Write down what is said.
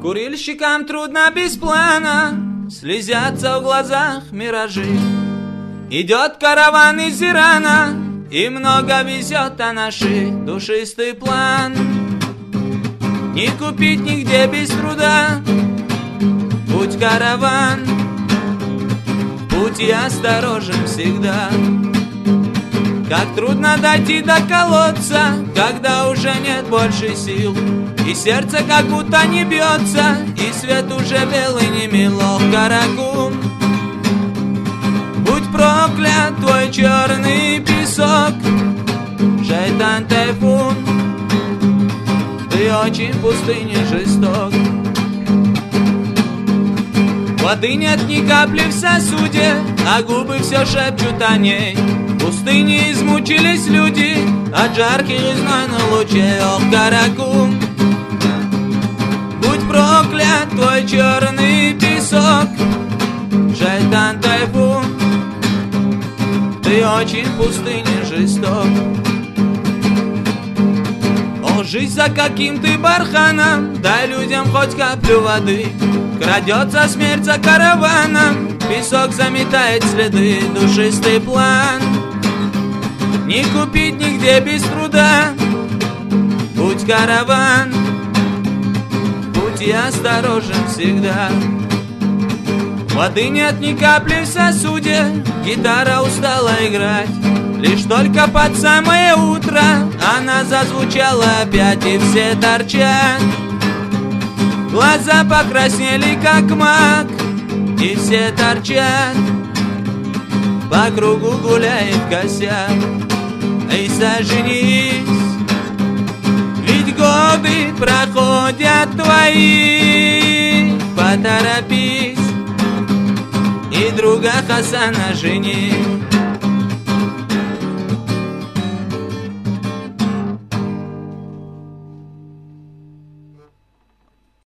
Курильщикам трудно без плана, слезятся в глазах миражи. Идет караван из Ирана, и много везет о нашей душистый план. Не купить нигде без труда, путь караван, путь осторожен всегда. Как трудно дойти до колодца, когда уже нет больше сил, и сердце как будто не бьется, и свет уже белый не мило. Каракум, будь проклят твой черный песок, шайтан тайфун, ты очень в пустыне жесток. Воды нет ни капли в сосуде, а губы все шепчут о ней. В пустыне измучились люди от жарких и знойных лучей. Ох, Каракум, будь проклят твой черный песок, шайтан тайфун, ты очень в пустыне жесток. О, жизнь за каким ты барханом, дай людям хоть каплю воды. Крадется смерть за караваном, песок заметает следы. Душистый план не купить нигде без труда, путь караван, путь осторожен всегда. Воды нет ни капли в сосуде, гитара устала играть. Лишь только под самое утро она зазвучала опять, и все торчат. Глаза покраснели, как мак, и все торчат. По кругу гуляет косяк. Эй, соженись, ведь годы проходят твои. Поторопись и друга Хасана жени.